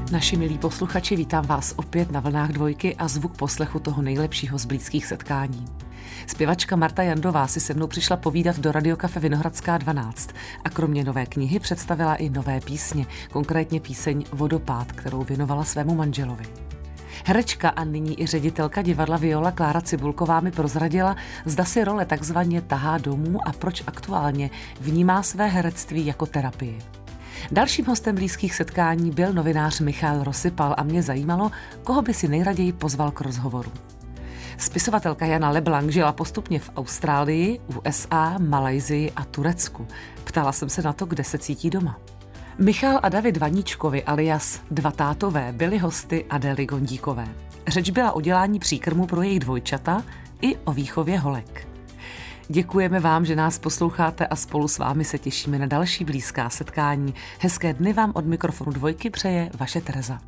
Naši milí posluchači, vítám vás opět na vlnách Dvojky a zvuk poslechu toho nejlepšího z blízkých setkání. Zpěvačka Marta Jandová si se mnou přišla povídat do Radiokafe Vinohradská 12 a kromě nové knihy představila i nové písně, konkrétně píseň Vodopád, kterou věnovala svému manželovi. Herečka a nyní i ředitelka divadla Viola Klára Cibulková mi prozradila, zda si role takzvaně tahá domů a proč aktuálně vnímá své herectví jako terapii. Dalším hostem blízkých setkání byl novinář Michal Rosypal a mě zajímalo, koho by si nejraději pozval k rozhovoru. Spisovatelka Jana LeBlanc žila postupně v Austrálii, USA, Malajsii a Turecku. Ptala jsem se na to, kde se cítí doma. Michal a David Vaníčkovi alias Dva tátové byli hosty Adély Gondíkové. Řeč byla o dělání příkrmu pro jejich dvojčata i o výchově holek. Děkujeme vám, že nás posloucháte a spolu s vámi se těšíme na další blízká setkání. Hezké dny vám od mikrofonu Dvojky přeje vaše Tereza.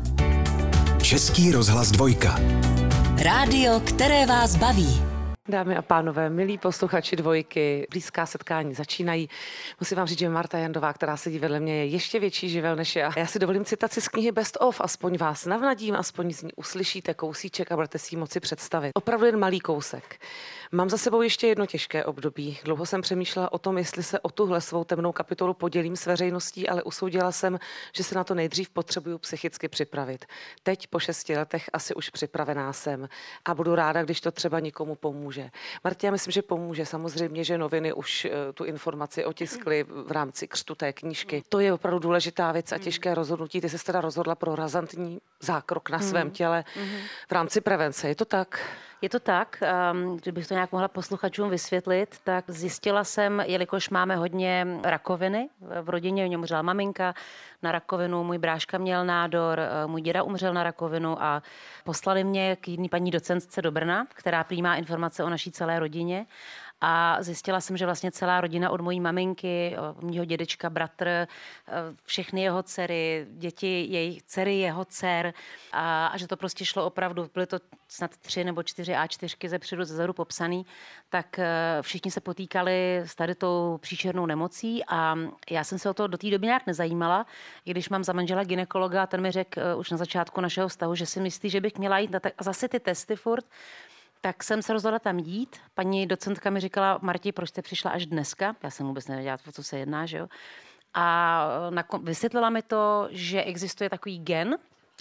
Český rozhlas Dvojka. Rádio, které vás baví. Dámy a pánové, milí posluchači Dvojky, blízká setkání začínají. Musím vám říct, že Marta Jandová, která sedí vedle mě, je ještě větší živel než já. Já si dovolím citaci z knihy Best of, aspoň vás navnadím, aspoň z ní uslyšíte kousíček a budete si ji moci představit. Opravdu jen malý kousek. Mám za sebou ještě jedno těžké období. Dlouho jsem přemýšlela o tom, jestli se o tuhle svou temnou kapitolu podělím s veřejností, ale usoudila jsem, že se na to nejdřív potřebuju psychicky připravit. Teď po 6 letech asi už připravená jsem a budu ráda, když to třeba nikomu pomůže. Martě, já myslím, že pomůže. Samozřejmě, že noviny už tu informaci otiskly v rámci křtu té knížky. To je opravdu důležitá věc a těžké rozhodnutí. Ty jsi teda rozhodla pro razantní zákrok na svém těle v rámci prevence. Je to tak? Je to tak, kdybych to nějak mohla posluchačům vysvětlit, tak zjistila jsem, jelikož máme hodně rakoviny v rodině, u něm umřela maminka na rakovinu, můj bráška měl nádor, můj děda umřel na rakovinu a poslali mě k jedné paní docentce do Brna, která přijímá informace o naší celé rodině. A zjistila jsem, že vlastně celá rodina od mojí maminky, mýho dědečka, bratr, všechny jeho dcery, děti, jejich dcery, jeho dcer a že to prostě šlo opravdu, byly to snad 3 nebo 4 A4 zepředu, zezadu popsaný, tak všichni se potýkali s tady tou příšernou nemocí a já jsem se o to do té doby nějak nezajímala, i když mám za manžela gynekologa, ten mi řekl už na začátku našeho vztahu, že si myslí, že bych měla jít na zase ty testy furt. Tak jsem se rozhodla tam jít. Paní docentka mi říkala, Marti, proč jste přišla až dneska? Já jsem vůbec nevěděla, o co se jedná, že jo? A vysvětlila mi to, že existuje takový gen,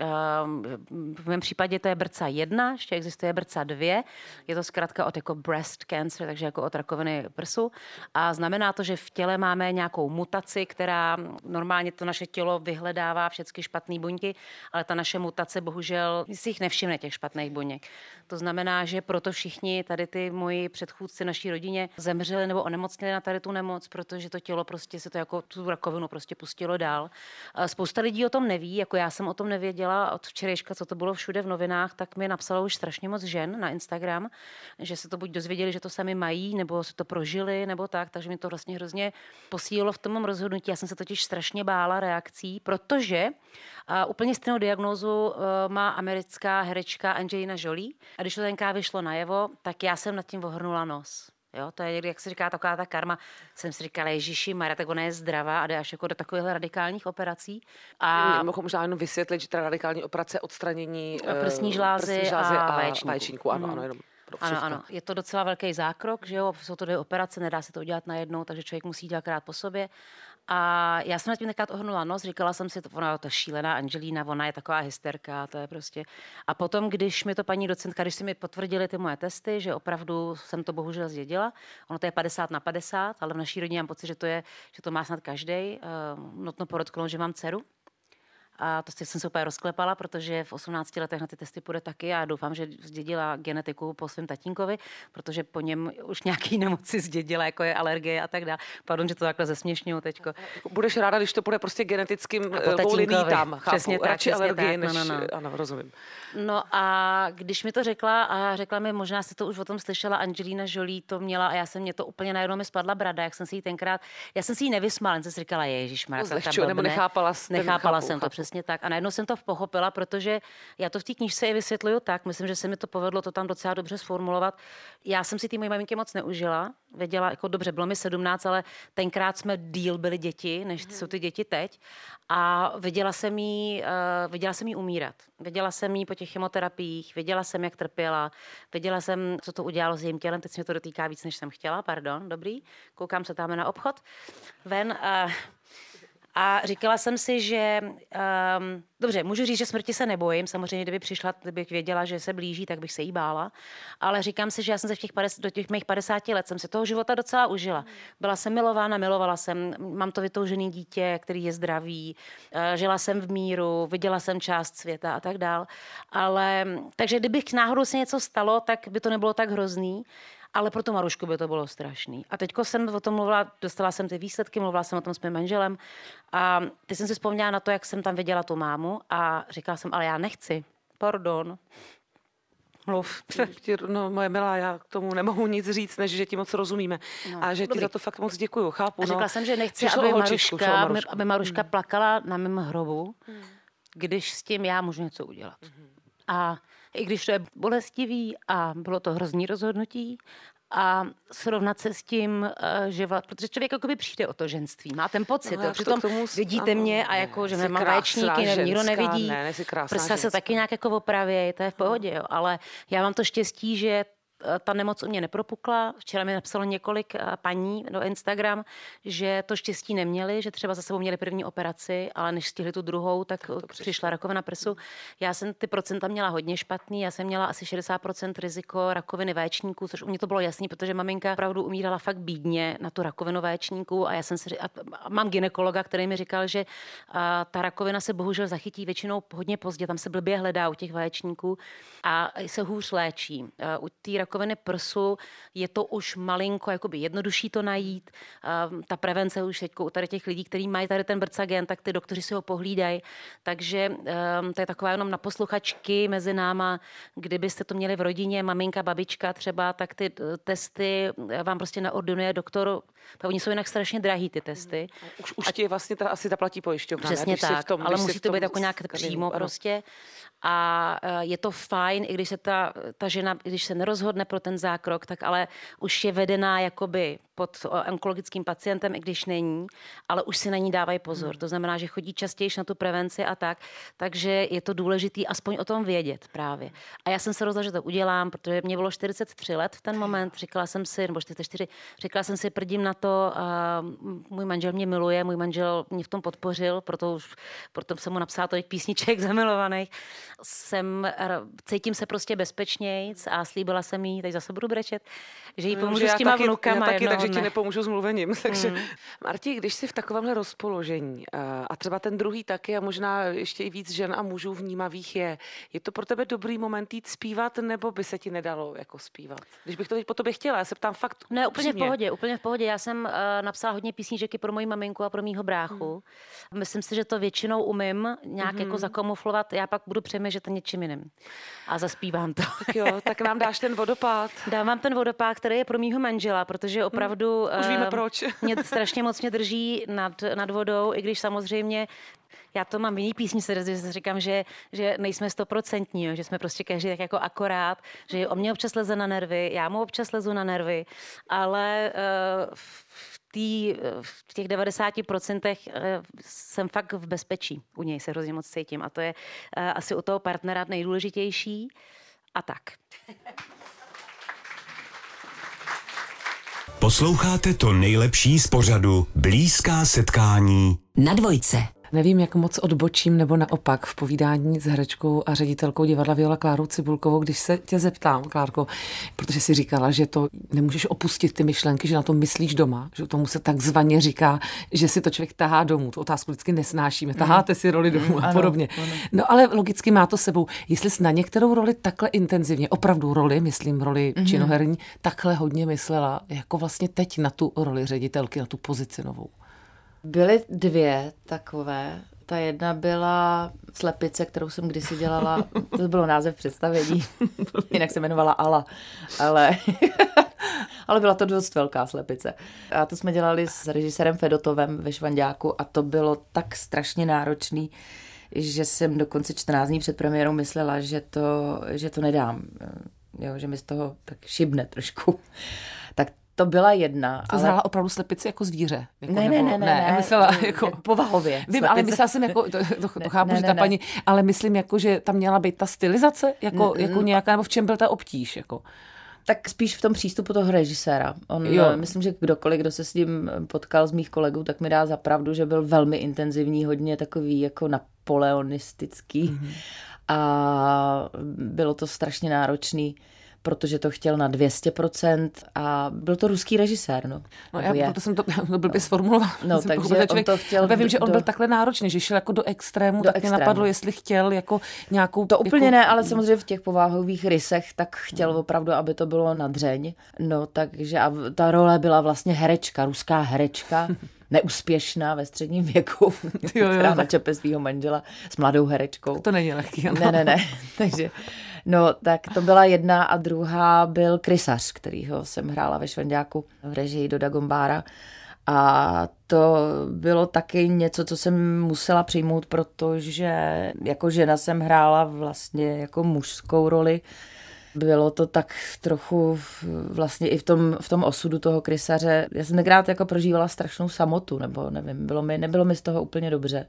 v mém případě to je BRCA 1, ještě existuje BRCA 2, je to zkrátka od jako breast cancer, takže jako od rakoviny prsu a znamená to, že v těle máme nějakou mutaci, která normálně to naše tělo vyhledává všechny špatné buňky, ale ta naše mutace bohužel si jich nevšimne těch špatných buněk. To znamená, že proto všichni tady ty moji předchůdci naší rodině zemřeli nebo onemocněli na tady tu nemoc, protože to tělo prostě se to jako tu rakovinu prostě pustilo dál. Spousta lidí o tom neví, jako já jsem o tom nevěděla. Od včerejška, co to bylo všude v novinách, tak mi napsalo už strašně moc žen na Instagram, že se to buď dozvěděli, že to sami mají, nebo se to prožili, nebo tak, takže mi to vlastně hrozně posílilo v tom rozhodnutí. Já jsem se totiž strašně bála reakcí, protože úplně stejnou diagnózu má americká herečka Angelina Jolie a když to tenkrát vyšlo najevo, tak já jsem nad tím ohrnula nos. Jo, to je někdy, jak se říká, taková ta karma. Jsem si říkala, Ježíši Maria, tak ona je zdravá a jde až jako do takovýchhle radikálních operací. A mohu možná jenom vysvětlit, že ta radikální operace odstranění prsní žlázy a vaječníku. Ano, jenom. Ano, je to docela velký zákrok, že jo, jsou to 2 operace, nedá se to udělat najednou, takže člověk musí dělat krát po sobě. A já jsem na tím tenkrát ohrnula nos, říkala jsem si, ona to šílená Angelina, ona je taková hysterka, to je prostě. A potom, když mi to paní docentka, když si mi potvrdili ty moje testy, že opravdu jsem to bohužel zdědila, ono to je 50/50, ale v naší rodině mám pocit, že to má snad každej. Nutno podotknout, že mám dceru. A to jsem se úplně rozklepala, protože v 18 letech na ty testy půjde taky a doufám, že zdědila genetiku po svém tatínkovi, protože po něm už nějaký nemoci zdědila, jako je alergie a tak dále. Pardon, že to takhle zesměšňuju teďko. Budeš ráda, když to bude prostě genetickým linií tam. Chápu, přesně tak, radši alergie, tak. než... Ano, rozumím. No a když mi to řekla a řekla mi, možná jsi to už o tom slyšela, Angelina Jolie to měla a mě to úplně najednou mi spadla brada, jak jsem si ji tenkrát, já jsem si ji nevysmála, jsem si říkala, ježišmarja, nechápala jsem to přesně. přesně tak. A najednou jsem to pochopila, protože já to v té knížce i vysvětluju tak, myslím, že se mi to povedlo to tam docela dobře sformulovat. Já jsem si ty moje maminky moc neužila, věděla, jako dobře, bylo mi 17, ale tenkrát jsme díl byli děti, než jsou ty děti teď. A viděla jsem jí umírat. Viděla jsem jí po těch chemoterapiích, viděla jsem, jak trpěla, viděla jsem, co to udělalo s jejím tělem, teď se mi to dotýká víc, než jsem chtěla, pardon, dobrý, koukám se tam na obchod, ven. A říkala jsem si, že dobře, můžu říct, že smrti se nebojím. Samozřejmě, kdyby přišla, kdybych věděla, že se blíží, tak bych se jí bála. Ale říkám si, že já jsem se do těch mých 50 let jsem se toho života docela užila. Byla jsem milována, milovala jsem, mám to vytoužený dítě, který je zdravý, žila jsem v míru, viděla jsem část světa a tak dál. Takže kdybych náhodou se něco stalo, tak by to nebylo tak hrozný. Ale pro tu Marušku by to bylo strašný. A teďko jsem o tom mluvila, dostala jsem ty výsledky, mluvila jsem o tom s mým manželem a teď jsem si vzpomněla na to, jak jsem tam viděla tu mámu a říkala jsem, ale já nechci. Pardon. Mluv. No, moje milá, já k tomu nemohu nic říct, než že ti moc rozumíme. No, a že ti za to fakt moc děkuju, chápu. A řekla jsem, že nechci, aby Maruška plakala na mém hrobu, když s tím já můžu něco udělat. A i když to je bolestivý a bylo to hrozný rozhodnutí a srovnat se s tím, že protože člověk jakoby přijde o to ženství, má ten pocit, přitom vidíte mě a jako, že nemám vaječníky, nikdo nevidí, prsa se taky nějak jako opravějí, to je v pohodě, jo. Ale já mám to štěstí, že ta nemoc u mě nepropukla. Včera mi napsalo několik paní do Instagram, že to štěstí neměli, že třeba za sebou měli první operaci, ale než stihli tu druhou, tak přišla rakovina prsu. Já jsem ty procenta měla hodně špatný, já jsem měla asi 60% riziko rakoviny vaječníků, což u mě to bylo jasný, protože maminka opravdu umírala fakt bídně na tu rakovinu vaječníků a já jsem mám gynekologa, který mi říkal, že ta rakovina se bohužel zachytí většinou hodně pozdě, tam se blbě hledá u těch vaječníků a se hůř léčí. U té rakoviny prsu je to už malinko jakoby jednodušší to najít. Ta prevence už teď u tady těch lidí, kteří mají tady ten brcagen, tak ty doktoři si ho pohlídají. Takže to je taková jenom na posluchačky mezi náma, kdybyste to měli v rodině, maminka, babička třeba, tak ty testy vám prostě naordinuje doktor. Oni jsou jinak strašně drahý, ty testy. Už ti vlastně asi zaplatí pojišťovna. Přesně tak, ale musí to být jako nějak přímo prostě. A je to fajn, i když se ta žena, když se nerozhodne pro ten zákrok, tak ale už je vedená jakoby pod onkologickým pacientem, i když není, ale už si na ní dávají pozor. To znamená, že chodí častěji na tu prevenci a tak, takže je to důležitý aspoň o tom vědět právě. A já jsem se rozhodla, že to udělám, protože mě bylo 43 let v ten moment, říkala jsem si, nebo 44, říkala jsem si, prdím na to, můj manžel mě miluje, můj manžel mě v tom podpořil, proto jsem mu napsala tolik písniček zamilovaných. Cítím se prostě bezpečnějc a slíbila jsem jí, teď zase budu brečet, že jí pomůžu s těma vnukama. Takže ti nepomůžu s mluvením. Takže Marti, když jsi v takovémhle rozpoložení a třeba ten druhý taky a možná ještě i víc žen a mužů vnímavých je to pro tebe dobrý moment jít zpívat, nebo by se ti nedalo jako zpívat? Když bych to teď po tobě chtěla, já se ptám fakt Ne, úplně v pohodě. Já jsem napsala hodně písniček pro moji maminku a pro mýho bráchu. Myslím si, že to většinou umím nějak jako zakamuflovat. Já pak budu přemýšlet něčím jiným. A zaspívám to. Tak jo, tak nám dáš ten vodopád. Dám vám ten vodopád, který je pro mýho manžela, protože opravdu už víme proč. Mě strašně moc mě drží nad vodou, i když samozřejmě já to mám v jiný písničce, že říkám, že nejsme 100%, že jsme prostě každý tak jako akorát, že on mě občas leze na nervy, já mu občas lezu na nervy, ale v těch 90% jsem fakt v bezpečí. U něj se hrozně moc cítím a to je asi u toho partnera nejdůležitější a tak. Posloucháte to nejlepší z pořadu Blízká setkání na Dvojce. Nevím, jak moc odbočím nebo naopak v povídání s herečkou a ředitelkou divadla Viola Klárou Cibulkovou, když se tě zeptám, Klárko, protože jsi říkala, že to nemůžeš opustit ty myšlenky, že na to myslíš doma, že tomu se takzvaně říká, že si to člověk tahá domů. Tu otázku vždycky nesnášíme. Taháte si roli domů a podobně. Ano. No ale logicky má to sebou. Jestli jsi na některou roli takhle intenzivně, opravdu roli, myslím roli činoherní, takhle hodně myslela, jako vlastně teď na tu roli ředitelky, na tu pozici novou. Byly dvě takové. Ta jedna byla Slepice, kterou jsem kdysi dělala, to bylo název představení, jinak se jmenovala Ala, ale byla to dost velká slepice. A to jsme dělali s režisérem Fedotovem ve Švanďáku a to bylo tak strašně náročný, že jsem dokonce 14 dní před premiérou myslela, že to nedám, jo, že mi z toho tak šibne trošku. Tak to byla jedna. To zhrála opravdu slepici jako zvíře? Jako, ne. Myslela jako povahově. Vím, ale myslela jsem jako, to chápu, že ta paní, ale myslím jako, že tam měla být ta stylizace, jako nějaká, nebo v čem byl ta obtíž, jako? Tak spíš v tom přístupu toho režiséra. Myslím, že kdokoliv, kdo se s ním potkal z mých kolegů, tak mi dá za pravdu, že byl velmi intenzivní, hodně takový jako napoleonistický. A bylo to strašně náročný, protože to chtěl na 200% a byl to ruský režisér. Proto jsem to blbě sformulovala. Takže on to chtěl... Vím, že on byl takhle náročný, že šel jako do extrému, tak mě napadlo, jestli chtěl jako nějakou... To úplně ne, ale samozřejmě v těch povahových rysech tak chtěl opravdu, aby to bylo na dřeň. Takže a ta role byla vlastně herečka, ruská herečka, neúspěšná ve středním věku, která načepe svýho manžela s mladou herečkou. To není lehký. Ano. Ne. Takže, tak to byla jedna a druhá byl Krysař, kterýho jsem hrála ve Švenďáku v režii Doda Gombára. A to bylo taky něco, co jsem musela přijmout, protože jako žena jsem hrála vlastně jako mužskou roli. Bylo to tak trochu vlastně i v tom osudu toho Krysaře. Já jsem tenkrát jako prožívala strašnou samotu, nebo nevím, nebylo mi z toho úplně dobře.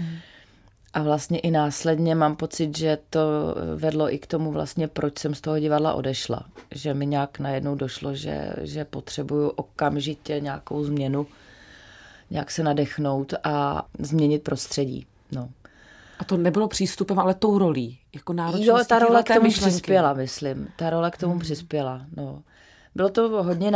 A vlastně i následně mám pocit, že to vedlo i k tomu vlastně, proč jsem z toho divadla odešla. Že mi nějak najednou došlo, že potřebuju okamžitě nějakou změnu, nějak se nadechnout a změnit prostředí. A to nebylo přístupem, ale tou rolí, jako náročností. Jo, ta role k tomu přispěla, myslím. Ta role k tomu přispěla, Bylo to hodně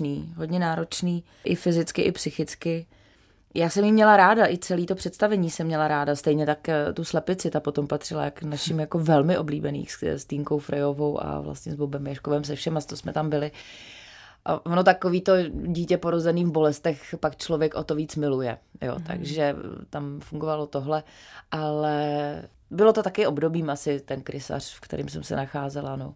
náročný, i fyzicky, i psychicky. Já jsem jí měla ráda, i celý to představení jsem měla ráda, stejně tak tu slepici, ta potom patřila k našim jako velmi oblíbených s Týnkou Frejovou a vlastně s Bobem Ježkovem, se všema, to jsme tam byli. A ono takový to dítě porozený v bolestech pak člověk o to víc miluje, takže tam fungovalo tohle, ale bylo to taky obdobím asi ten Krysař, v kterým jsem se nacházela,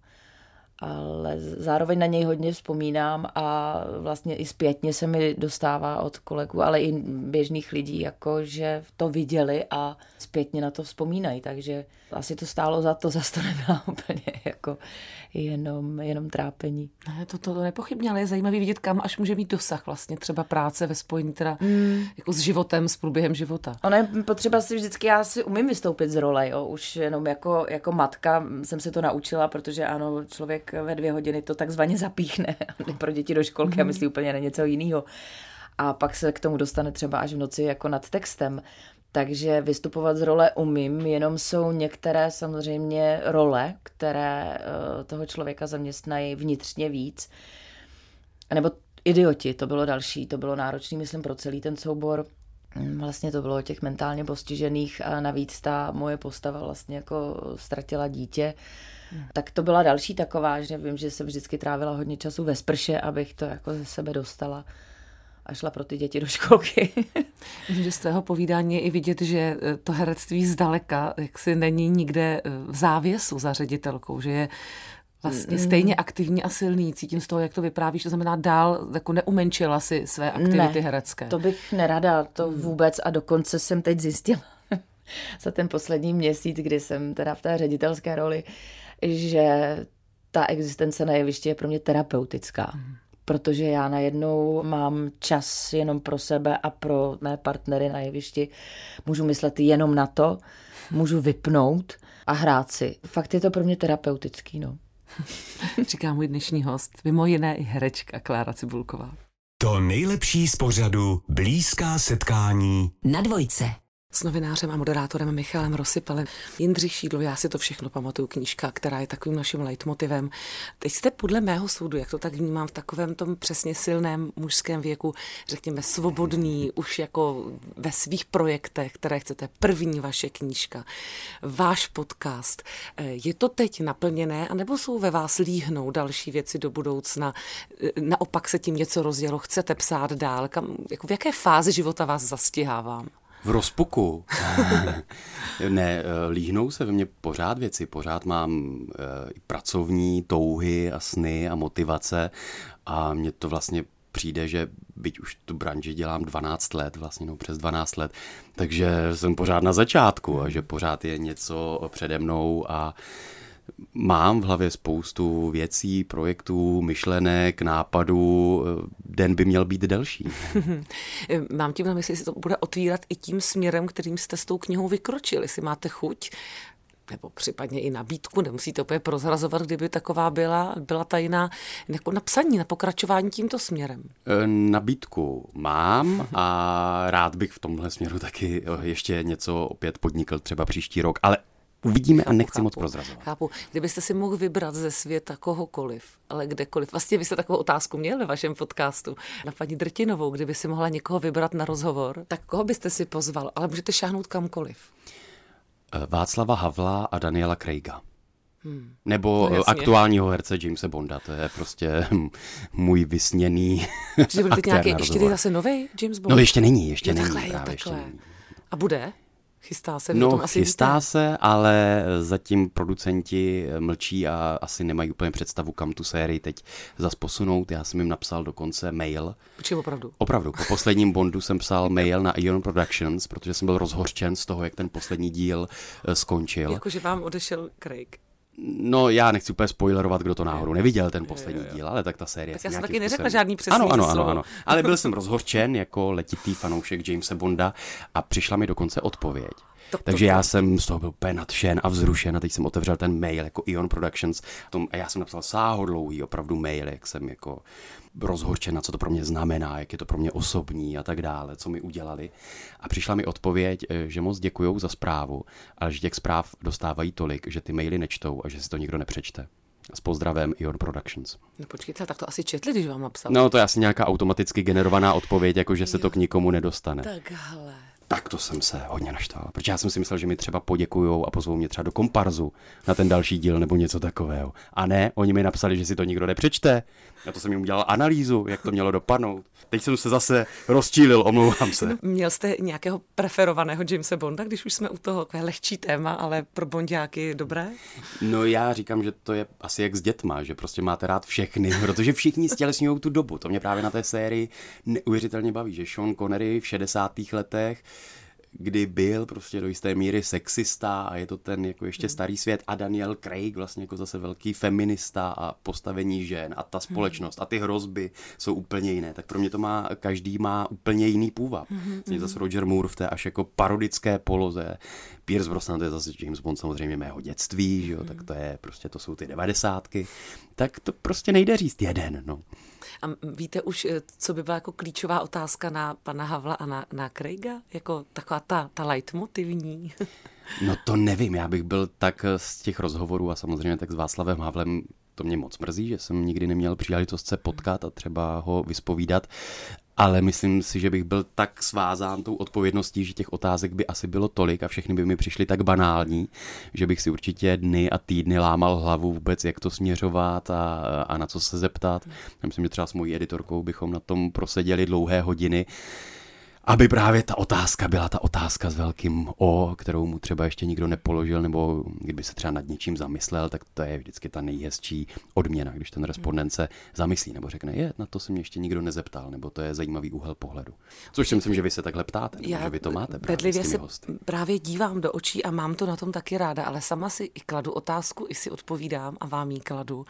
ale zároveň na něj hodně vzpomínám a vlastně i zpětně se mi dostává od kolegů, ale i běžných lidí, jako že to viděli a zpětně na to vzpomínají, takže asi to stálo za to, zase to nebyla úplně jako jenom trápení. Ne, to nepochybně, ale je zajímavý vidět, kam až může mít dosah vlastně třeba práce ve spojení teda jako s životem, s průběhem života. Ono je potřeba si vždycky, já si umím vystoupit z role, už jenom jako matka jsem se to naučila, protože ano, člověk ve 2 hodiny to takzvaně zapíchne pro děti do školky a myslí úplně na něco jiného. A pak se k tomu dostane třeba až v noci jako nad textem. Takže vystupovat z role umím, jenom jsou některé samozřejmě role, které toho člověka zaměstnají vnitřně víc. Nebo Idioti, to bylo další, to bylo náročný, myslím, pro celý ten soubor. Vlastně to bylo o těch mentálně postižených a navíc ta moje postava vlastně jako ztratila dítě. Tak to byla další taková, že vím, že jsem vždycky trávila hodně času ve sprše, abych to jako ze sebe dostala a šla pro ty děti do školky. Že z tvého povídání je i vidět, že to herectví zdaleka jaksi není nikde v závěsu za ředitelkou, že je vlastně stejně aktivní a silný. Cítím z toho, jak to vyprávíš, to znamená dál, jako neumenčila si své aktivity herecké. To bych nerada, to vůbec, a dokonce jsem teď zjistila za ten poslední měsíc, kdy jsem teda v té ředitelské roli, že ta existence na jevišti je pro mě terapeutická. Protože já najednou mám čas jenom pro sebe a pro mé partnery na jevišti. Můžu myslet jenom na to, můžu vypnout a hrát si. Fakt je to pro mě terapeutický, Říká můj dnešní host, mimo jiné i herečka Klára Cibulková. To nejlepší z pořadu Blízká setkání na Dvojce. S novinářem a moderátorem Michalem Rosypalem. Jindřich Šídlo, já si to všechno pamatuju, knížka, která je takovým naším leitmotivem. Teď jste podle mého soudu, jak to tak vnímám, v takovém tom přesně silném mužském věku, řekněme svobodný, už jako ve svých projektech, které chcete. První vaše knížka, váš podcast. Je to teď naplněné, anebo jsou ve vás líhnou další věci do budoucna? Naopak se tím něco rozjelo, chcete psát dál? Jako v jaké fázi života vás zastihávám? V rozpuku. Ne, líhnou se ve mně pořád věci, pořád mám pracovní touhy a sny a motivace a mě to vlastně přijde, že byť už tu branži dělám 12 let, vlastně přes 12 let, takže jsem pořád na začátku a že pořád je něco přede mnou a mám v hlavě spoustu věcí, projektů, myšlenek, nápadů. Den by měl být delší. Mám tím na mysli, jestli to bude otvírat i tím směrem, kterým jste s tou knihou vykročili. Jestli máte chuť, nebo případně i nabídku, nemusíte opět prozrazovat, kdyby taková byla tajná, jako na psaní, na pokračování tímto směrem. Nabídku mám a rád bych v tomhle směru taky ještě něco opět podnikl třeba příští rok, ale uvidíme a nechci moc prozrazovat. Chápu. Kdybyste si mohl vybrat ze světa kohokoliv, ale kdekoliv. Vlastně vy jste takovou otázku měli ve vašem podcastu na paní Drtinovou, kdyby si mohla někoho vybrat na rozhovor, tak koho byste si pozval? Ale můžete šáhnout kamkoliv. Václava Havla a Daniela Craiga. Nebo aktuálního herce Jamese Bonda. To je prostě můj vysněný aktér na ještě zase nový James Bond? No ještě není. Ještě není. A bude? Chystá se? Chystá se, ale zatím producenti mlčí a asi nemají úplně představu, kam tu sérii teď zas posunout. Já jsem jim napsal dokonce mail. Počkej, opravdu? Opravdu. Po posledním Bondu jsem psal mail na Ion Productions, protože jsem byl rozhořčen z toho, jak ten poslední díl skončil. Jakože vám odešel Craig. No, já nechci úplně spoilerovat, kdo to náhodou neviděl ten poslední díl, ale tak ta série. Tak já jsem taky neřekla žádný přesný ano. Ale byl jsem rozhořčen jako letitý fanoušek Jamese Bonda a přišla mi dokonce odpověď. Takže já jsem z toho byl úplně nadšen a vzrušen a teď jsem otevřel ten mail jako Ion Productions a já jsem napsal sáhodlouhý opravdu mail, jak jsem jako rozhořčen, co to pro mě znamená, jak je to pro mě osobní a tak dále, co mi udělali. A přišla mi odpověď, že moc děkujou za zprávu, ale že těch zpráv dostávají tolik, že ty maily nečtou a že si to nikdo nepřečte. S pozdravem Ion Productions. No počkejte, tak to asi četli, když vám napsal. No to je asi nějaká automaticky generovaná odpověď, jako že se to k nikomu nedostane. Takhle. Tak to jsem se hodně naštval, protože já jsem si myslel, že mi třeba poděkujou a pozvou mě třeba do komparzu na ten další díl nebo něco takového. A ne, oni mi napsali, že si to nikdo nepřečte. Já to jsem jim udělal analýzu, jak to mělo dopadnout. Teď jsem se zase rozčílil, omlouvám se. Měl jste nějakého preferovaného Jamese Bonda, když už jsme u toho, takové lehčí téma, ale pro bondáky dobré? No já říkám, že to je asi jak s dětma, že prostě máte rád všechny, protože všichni stělesňují tu dobu. To mě právě na té sérii neuvěřitelně baví, že Sean Connery v 60. letech, kdy byl prostě do jisté míry sexista a je to ten jako ještě starý svět a Daniel Craig vlastně jako zase velký feminista a postavení žen a ta společnost a ty hrozby jsou úplně jiné. Tak pro mě to každý má úplně jiný půvab. Zase Roger Moore v té až jako parodické poloze. Pierce Brosnan, to je zase James Bond samozřejmě mého dětství, že jo? Tak to je prostě, to jsou ty 90. Tak to prostě nejde říct jeden, no. A víte už, co by byla jako klíčová otázka na pana Havla a na Craiga? Jako taková ta leitmotivní? No to nevím, já bych byl tak z těch rozhovorů a samozřejmě tak s Václavem Havlem, to mě moc mrzí, že jsem nikdy neměl příležitost se potkat a třeba ho vyspovídat, ale myslím si, že bych byl tak svázán tou odpovědností, že těch otázek by asi bylo tolik a všechny by mi přišly tak banální, že bych si určitě dny a týdny lámal hlavu vůbec, jak to směřovat a na co se zeptat. Já myslím, že třeba s mojí editorkou bychom na tom proseděli dlouhé hodiny, aby právě ta otázka byla ta otázka s velkým O, kterou mu třeba ještě nikdo nepoložil, nebo kdyby se třeba nad něčím zamyslel, tak to je vždycky ta nejhezčí odměna, když ten respondent se zamyslí nebo řekne, na to se mě ještě nikdo nezeptal, nebo to je zajímavý úhel pohledu. Což si myslím, že vy se takhle ptáte, nebo že vy to máte právě s těmi hosty. Právě dívám do očí a mám to na tom taky ráda, ale sama si i kladu otázku, i si odpovídám a vám ji kladu.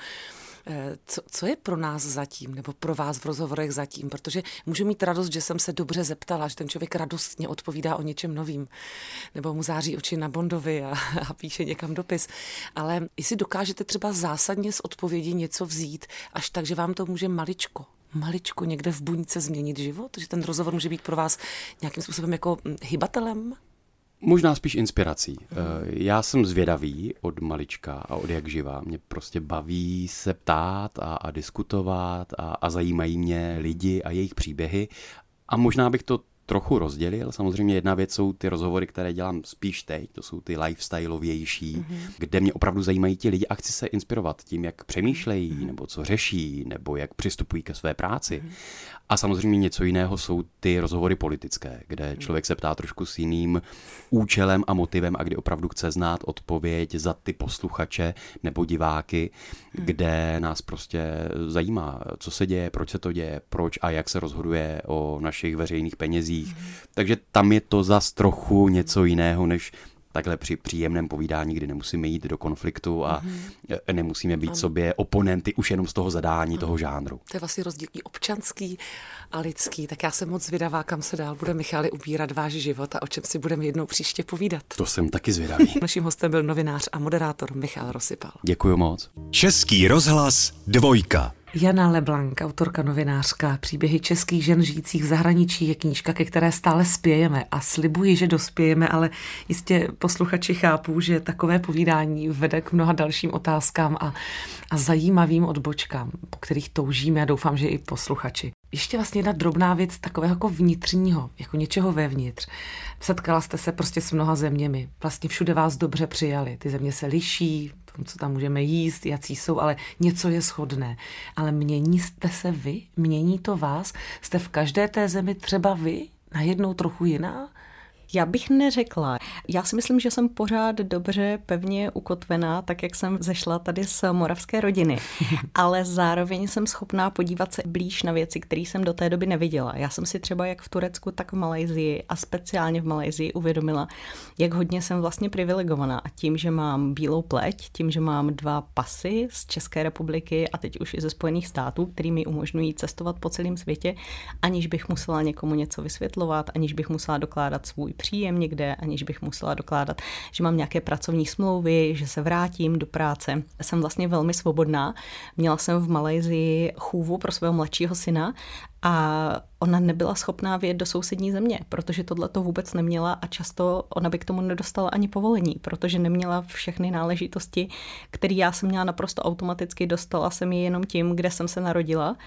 Co je pro nás zatím, nebo pro vás v rozhovorech zatím? Protože můžu mít radost, že jsem se dobře zeptala, že ten člověk radostně odpovídá o něčem novým, nebo mu září oči na Bondovi a píše někam dopis. Ale jestli dokážete třeba zásadně z odpovědi něco vzít, až tak, že vám to může maličko někde v buňce změnit život? Že ten rozhovor může být pro vás nějakým způsobem jako hybatelem? Možná spíš inspirací. Já jsem zvědavý od malička a od jak živá. Mě prostě baví se ptát a diskutovat a zajímají mě lidi a jejich příběhy. A možná bych to trochu rozdělil. Samozřejmě jedna věc jsou ty rozhovory, které dělám spíš teď, to jsou ty lifestyleovější, kde mě opravdu zajímají ti lidi a chci se inspirovat tím, jak přemýšlejí, nebo co řeší, nebo jak přistupují ke své práci. A samozřejmě něco jiného jsou ty rozhovory politické, kde člověk se ptá trošku s jiným účelem a motivem a kdy opravdu chce znát odpověď za ty posluchače nebo diváky, kde nás prostě zajímá, co se děje, proč se to děje, proč a jak se rozhoduje o našich veřejných penězích. Takže tam je to zas trochu něco jiného, než takhle při příjemném povídání, kdy nemusíme jít do konfliktu a nemusíme být sobě oponenty už jenom z toho zadání toho žánru. To je vlastně rozdíl i občanský a lidský. Tak já jsem moc zvědavá, kam se dál bude, Michale, ubírat váš život a o čem si budeme jednou příště povídat. To jsem taky zvědavý. Naším hostem byl novinář a moderátor Michal Rosypal. Děkuju moc. Český rozhlas 2. Jana LeBlanc, autorka, novinářka, Příběhy českých žen žijících v zahraničí je knížka, ke které stále spějeme a slibuji, že dospějeme, ale jistě posluchači chápou, že takové povídání vede k mnoha dalším otázkám a zajímavým odbočkám, po kterých toužíme a doufám, že i posluchači. Ještě vlastně jedna drobná věc takového jako vnitřního, jako něčeho vevnitř. Setkala jste se prostě s mnoha zeměmi. Vlastně všude vás dobře přijali. Ty země se liší, co tam můžeme jíst, jací jsou, ale něco je shodné. Ale mění jste se vy? Mění to vás? Jste v každé té zemi třeba vy? Najednou trochu jiná? Já bych neřekla. Já si myslím, že jsem pořád dobře pevně ukotvená, tak jak jsem zešla tady z moravské rodiny. Ale zároveň jsem schopná podívat se blíž na věci, které jsem do té doby neviděla. Já jsem si třeba jak v Turecku, tak v Malajsii a speciálně v Malajsii uvědomila, jak hodně jsem vlastně privilegovaná. A tím, že mám bílou pleť, tím, že mám 2 pasy z České republiky a teď už i ze Spojených států, který mi umožňují cestovat po celém světě, aniž bych musela někomu něco vysvětlovat, aniž bych musela dokládat svůj příjem někde, aniž bych musela dokládat, že mám nějaké pracovní smlouvy, že se vrátím do práce. Jsem vlastně velmi svobodná. Měla jsem v Malajsii chůvu pro svého mladšího syna a ona nebyla schopná vyjet do sousední země, protože tohle to vůbec neměla a často ona by k tomu nedostala ani povolení, protože neměla všechny náležitosti, které já jsem měla naprosto automaticky, dostala jsem je jenom tím, kde jsem se narodila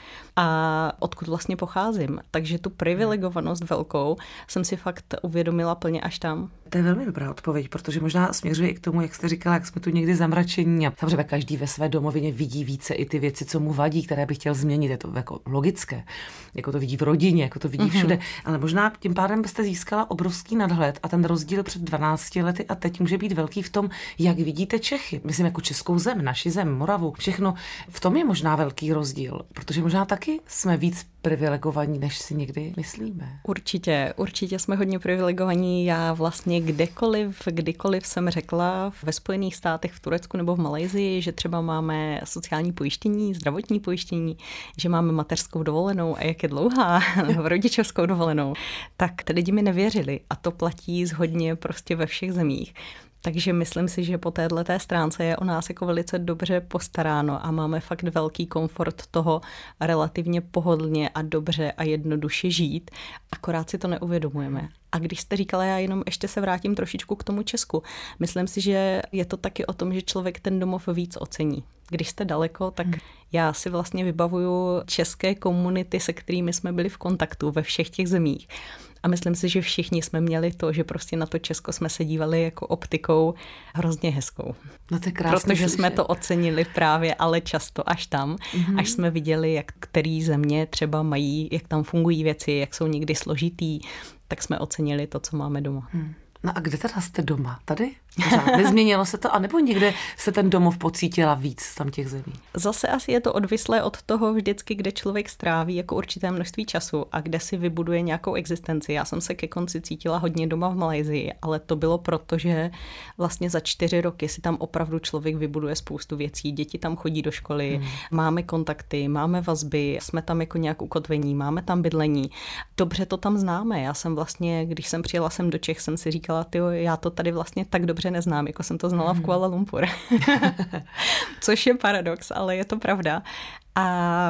a odkud vlastně pocházím. Takže tu privilegovanost velkou jsem si fakt uvědomila plně až tam. To je velmi dobrá odpověď, protože možná směřuje i k tomu, jak jste říkala, jak jsme tu někdy zamračení a samozřejmě každý ve své domovině vidí více i ty věci, co mu vadí, které by chtěl změnit, je to jako logické, jako to vidí v rodině, jako to vidí všude, ale možná tím pádem byste získala obrovský nadhled a ten rozdíl před 12 lety a teď může být velký v tom, jak vidíte Čechy, myslím jako českou zem, naši zem, Moravu, všechno, v tom je možná velký rozdíl, protože možná taky jsme víc privilegovaní, než si někdy myslíme. Určitě jsme hodně privilegovaní. Já vlastně kdykoliv jsem řekla ve Spojených státech, v Turecku nebo v Malajsii, že třeba máme sociální pojištění, zdravotní pojištění, že máme mateřskou dovolenou a jak je dlouhá, rodičovskou dovolenou, tak ty lidi mi nevěřili a to platí hodně prostě ve všech zemích. Takže myslím si, že po téhleté stránce je o nás jako velice dobře postaráno a máme fakt velký komfort toho relativně pohodlně a dobře a jednoduše žít, akorát si to neuvědomujeme. A když jste říkala, já jenom ještě se vrátím trošičku k tomu Česku, myslím si, že je to taky o tom, že člověk ten domov víc ocení. Když jste daleko, tak já si vlastně vybavuju české komunity, se kterými jsme byli v kontaktu ve všech těch zemích. A myslím si, že všichni jsme měli to, že prostě na to Česko jsme se dívali jako optikou hrozně hezkou. No to je krásné. Protože jsme to ocenili právě, ale často až tam, až jsme viděli, jak který země třeba mají, jak tam fungují věci, jak jsou někdy složitý, tak jsme ocenili to, co máme doma. No a kde teda jste doma? Tady? Nezměnilo se to? A nebo někde se ten domov pocítila víc z tam těch zemí? Zase asi je to odvislé od toho vždycky, kde člověk stráví jako určité množství času a kde si vybuduje nějakou existenci. Já jsem se ke konci cítila hodně doma v Malajsii, ale to bylo proto, že vlastně za 4 roky si tam opravdu člověk vybuduje spoustu věcí. Děti tam chodí do školy, máme kontakty, máme vazby, jsme tam jako nějak ukotvení, máme tam bydlení. Dobře to tam známe. Já jsem vlastně, když jsem přijela sem do Čech, jsem si říkala, já to tady vlastně tak dobře neznám, jako jsem to znala v Kuala Lumpur. Což je paradox, ale je to pravda. A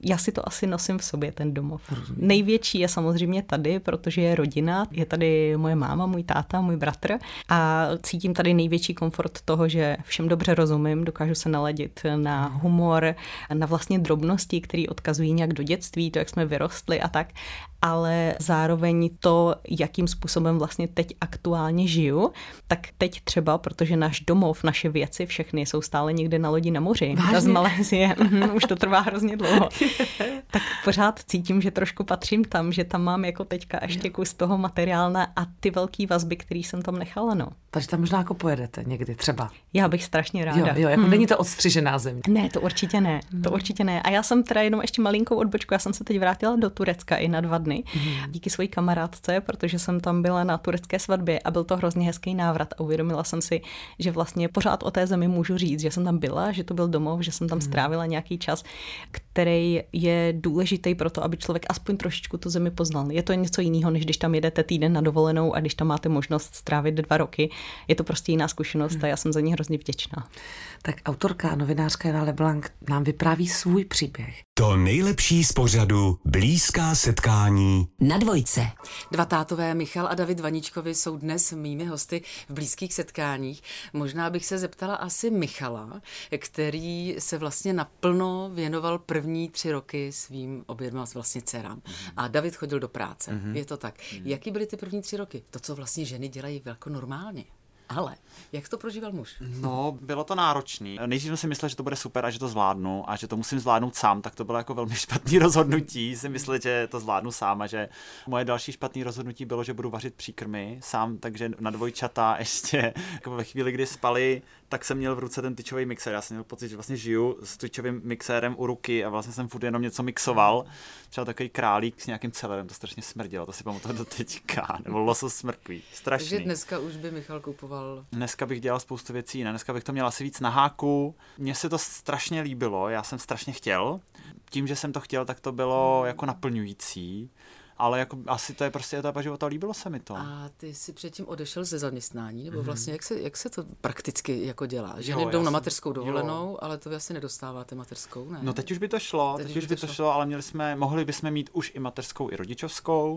Já si to asi nosím v sobě, ten domov. Největší je samozřejmě tady, protože je rodina. Je tady moje máma, můj táta, můj bratr a cítím tady největší komfort toho, že všem dobře rozumím, dokážu se naladit na humor, na vlastně drobnosti, které odkazují nějak do dětství, to, jak jsme vyrostli a tak, ale zároveň to, jakým způsobem vlastně teď aktuálně žiju, tak teď třeba, protože náš domov, naše věci, všechny jsou stále někde na lodi na moři. Ta z Malajsie, už to trvá hrozně dlouho. Tak pořád cítím, že trošku patřím tam, že tam mám jako teďka ještě kus toho materiálna a ty velký vazby, který jsem tam nechala, no. Takže tam možná jako pojedete někdy třeba. Já bych strašně ráda. Jo, jako není to odstřižená země. Ne, to určitě ne. To určitě ne. A já jsem teda jenom ještě malinkou odbočku, já jsem se teď vrátila do Turecka i na 2 dny. Díky své kamarádce, protože jsem tam byla na turecké svatbě a byl to hrozně hezký návrat a uvědomila jsem si, že vlastně pořád o té zemi můžu říct, že jsem tam byla, že to byl domov, že jsem tam strávila nějaký čas, který je důležitý pro to, aby člověk aspoň trošičku tu zemi poznal. Je to něco jiného, než když tam jedete týden na dovolenou a když tam máte možnost strávit 2 roky. Je to prostě jiná zkušenost a já jsem za ní hrozně vděčná. Tak autorka a novinářka Jana LeBlanc nám vypráví svůj příběh. To nejlepší z pořadu Blízká setkání Na Dvojce. 2 tátové, Michal a David Vaníčkovi, jsou dnes mými hosty v Blízkých setkáních. Možná bych se zeptala asi Michala, který se vlastně naplno věnoval první 3 roky svým oběma vlastně dcerám. A David chodil do práce. Je to tak. Jaký byly ty první 3 roky? To, co vlastně ženy dělají jako normálně. Ale jak to prožíval muž? No, bylo to náročný. Nejdřív jsem si myslel, že to bude super a že to zvládnu a že to musím zvládnout sám, tak to bylo jako velmi špatný rozhodnutí. Si myslet, že to zvládnu sám a že moje další špatné rozhodnutí bylo, že budu vařit příkrmy sám, takže na dvojčata ještě jako ve chvíli, kdy spali, tak jsem měl v ruce ten tyčový mixér. Já jsem měl pocit, že vlastně žiju s tyčovým mixérem u ruky a vlastně jsem furt jenom něco mixoval. Třeba takový králík s nějakým celerem, to strašně smrdělo, to si pamatuju do teďka, nebo losos smrkví. Strašný. Takže dneska už by Michal kupoval. Dneska bych dělal spoustu věcí jiné, dneska bych to měl asi víc na háku. Mně se to strašně líbilo, já jsem strašně chtěl. Tím, že jsem to chtěl, tak to bylo jako naplňující. Ale jako asi to je prostě etapa života, líbilo se mi to. A ty jsi předtím odešel ze zaměstnání, nebo vlastně jak se to prakticky jako dělá? Ženy jdou na mateřskou dovolenou, ale to vy asi nedostáváte mateřskou, ne? No teď už by to šlo, ale mohli bychom mít už i mateřskou, i rodičovskou.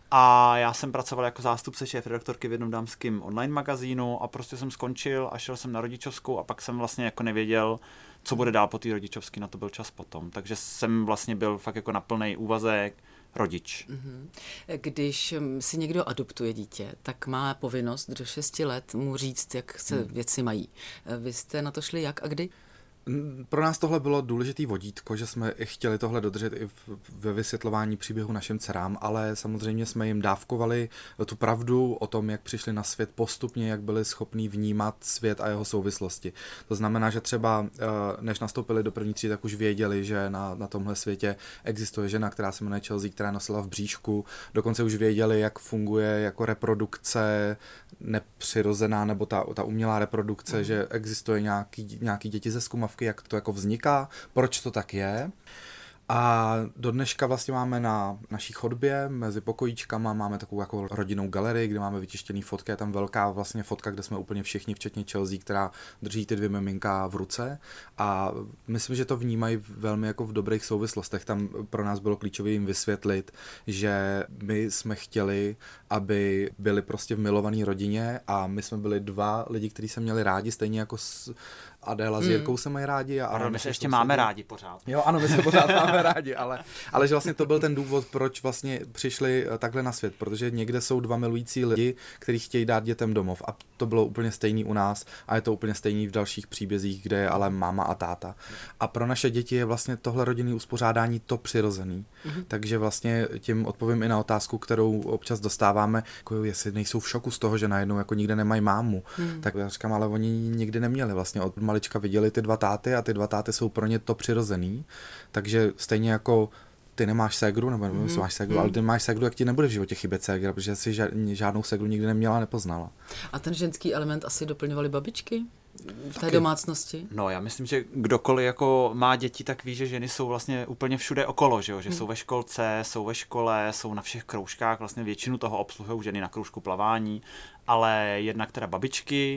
A já jsem pracoval jako zástupce šéfredaktorky v jednom dámském online magazínu a prostě jsem skončil a šel jsem na rodičovskou a pak jsem vlastně jako nevěděl, co bude dál po té rodičovské, na to byl čas potom. Takže jsem vlastně byl fakt jako na plný úvazek rodič. Když si někdo adoptuje dítě, tak má povinnost do 6 let mu říct, jak se věci mají. Vy jste na to šli jak a kdy? Pro nás tohle bylo důležitý vodítko, že jsme chtěli tohle dodržet i ve vysvětlování příběhu našim dcerám, ale samozřejmě jsme jim dávkovali tu pravdu o tom, jak přišli na svět postupně, jak byli schopní vnímat svět a jeho souvislosti. To znamená, že třeba než nastoupili do 1. třídy, tak už věděli, že na tomhle světě existuje žena, která se jmenuje Chelsea, která nosila v bříšku. Dokonce už věděli, jak funguje jako reprodukce nepřirozená nebo ta umělá reprodukce, že existuje nějaký děti ze zkumavky, jak to jako vzniká, proč to tak je. A do dneška vlastně máme na naší chodbě mezi pokojíčkama máme takovou jako rodinnou galerii, kde máme vytištěný fotky, je tam velká vlastně fotka, kde jsme úplně všichni, včetně Chelsea, která drží ty 2 miminka v ruce a myslím, že to vnímají velmi jako v dobrých souvislostech. Tam pro nás bylo klíčové jim vysvětlit, že my jsme chtěli, aby byli prostě v milované rodině a my jsme byli 2 lidi, kteří se měli rádi, stejně jako Adéla s Jirkou se mají rádi. A my se ještě máme rádi pořád. Jo, ano, my se pořád máme rádi, ale že vlastně to byl ten důvod, proč vlastně přišli takhle na svět, protože někde jsou 2 milující lidi, kteří chtějí dát dětem domov a to bylo úplně stejný u nás a je to úplně stejný v dalších příbězích, kde je ale máma a táta. A pro naše děti je vlastně tohle rodinné uspořádání to přirozený. Takže vlastně tím odpovím i na otázku, kterou občas dostáváme, jako jestli nejsou v šoku z toho, že najednou jako nikde nemají mámu. Tak já říkám, ale oni nikdy neměli vlastně od malička viděli ty 2 táty a ty 2 táty jsou pro ně to přirozený. Takže stejně jako ty nemáš ségru, nebo máš ségru, ale ty máš ségru, jak ti nebude v životě chybět ségra, protože si žádnou ségru nikdy neměla a nepoznala. A ten ženský element asi doplňovaly babičky v té domácnosti? No, já myslím, že kdokoliv jako má děti, tak ví, že ženy jsou vlastně úplně všude okolo, že jsou ve školce, jsou ve škole, jsou na všech kroužkách, vlastně většinu toho obsluhují ženy na kroužku plavání, ale jednak teda babičky,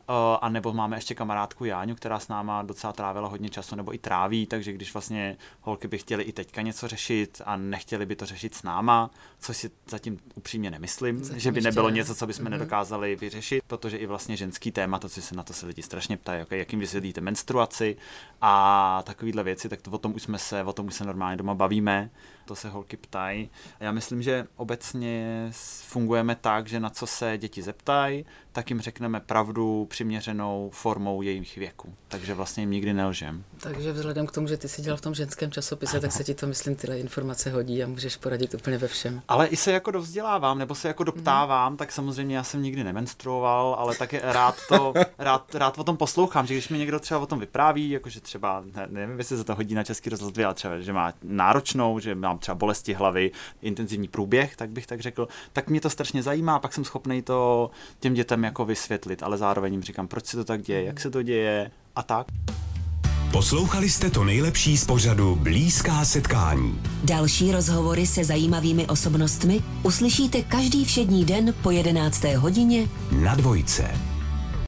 A nebo máme ještě kamarádku Jáňu, která s náma docela trávila hodně času, nebo i tráví, takže když vlastně holky by chtěly i teďka něco řešit a nechtěli by to řešit s náma, což si zatím upřímně nemyslím, že by nebylo něco, co bychom nedokázali vyřešit, protože i vlastně ženský téma, to, co se na to se lidi strašně ptají, jakým vysvětlíte menstruaci a takovýhle věci, tak to o tom už se normálně doma bavíme, to se holky ptají. Já myslím, že obecně fungujeme tak, že na co se děti zeptají, tak jim řekneme pravdu přiměřenou formou jejich věku. Takže vlastně jim nikdy nelžem. Takže vzhledem k tomu, že ty jsi dělal v tom ženském časopise, tak se ti to, myslím, tyhle informace hodí a můžeš poradit úplně ve všem. Ale i se jako dovzdělávám, nebo se jako doptávám, tak samozřejmě já jsem nikdy nemenstruoval, ale taky rád o tom poslouchám, že když mi někdo třeba o tom vypráví, jakože třeba, nevím, jestli se to hodí na Český rozhlas 2, ale třeba, že má náročnou, že mám třeba bolesti hlavy, intenzivní průběh, tak bych tak řekl, tak mě to strašně zajímá, pak jsem schopný to těm dětem jako vysvětlit, ale zároveň jim říkám, proč se to tak děje, jak se to děje a tak. Poslouchali jste to nejlepší z pořadu Blízká setkání. Další rozhovory se zajímavými osobnostmi uslyšíte každý všední den po 11. hodině na Dvojce.